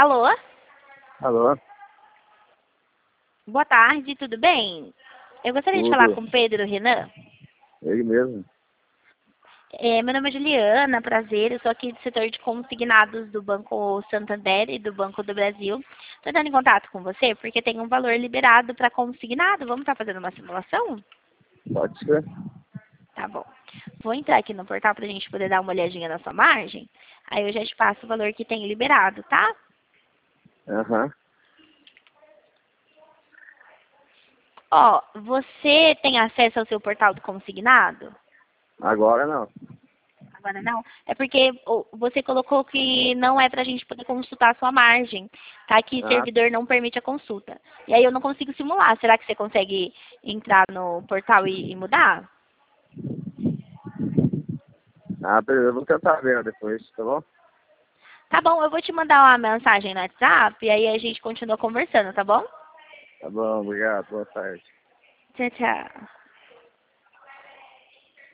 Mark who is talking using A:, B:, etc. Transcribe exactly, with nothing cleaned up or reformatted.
A: Alô?
B: Alô?
A: Boa tarde, tudo bem? Eu gostaria de falar
B: Tudo.
A: com o Pedro Renan.
B: Ele mesmo.
A: É, meu nome é Juliana, prazer. Eu sou aqui do setor de consignados do Banco Santander e do Banco do Brasil. Estou entrando em contato com você porque tem um valor liberado para consignado. Vamos estar fazendo uma simulação?
B: Pode ser.
A: Tá bom. Vou entrar aqui no portal para a gente poder dar uma olhadinha na sua margem. Aí eu já te passo o valor que tem liberado, tá?
B: Aham.
A: Ó, você tem acesso ao seu portal do consignado?
B: Agora não.
A: Agora não? É porque o- você colocou que não é para a gente poder consultar a sua margem, tá? Que
B: Ah,
A: servidor não permite a consulta. E aí eu não consigo simular. Será que você consegue entrar no portal e, e mudar?
B: ah, beleza. Eu vou tentar ver depois, tá bom?
A: Tá bom, eu vou te mandar uma mensagem no WhatsApp e aí a gente continua conversando, tá bom?
B: Tá bom, obrigado. Boa tarde.
A: Tchau, tchau.